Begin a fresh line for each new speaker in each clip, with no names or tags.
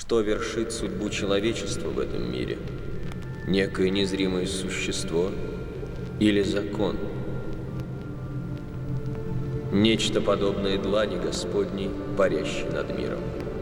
Что вершит судьбу человечества в этом мире? Некое незримое существо или закон? Нечто подобное длани Господней, парящей над миром.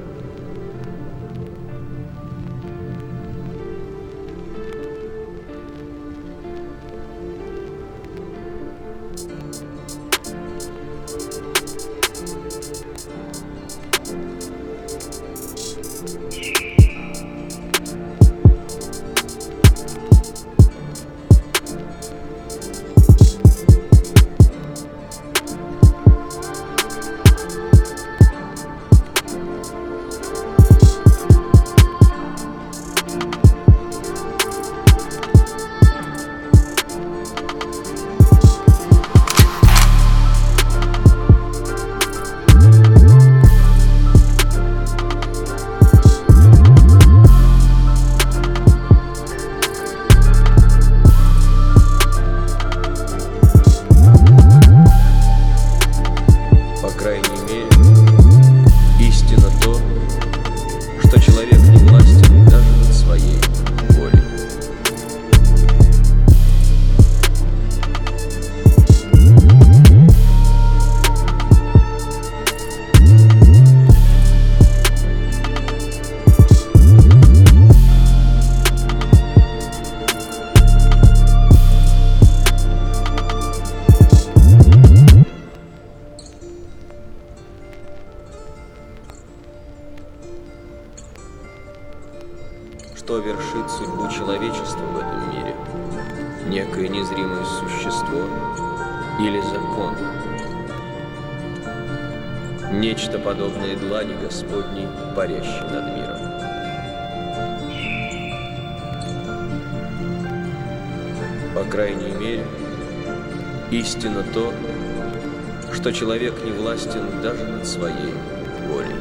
По крайней мере, истина то, что человек не властен даже над своей волей. Что вершит судьбу человечества в этом мире? Некое незримое существо или закон? Нечто подобное длани Господней, парящей над миром. По крайней мере, истина то, что человек не властен даже над своей волей.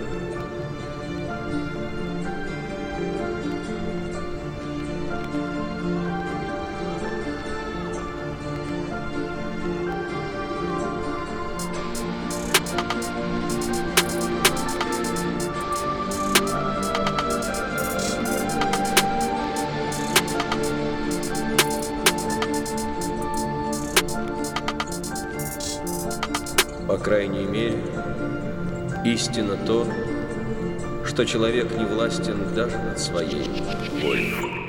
По крайней мере, истина то, что человек не властен даже над своей волей.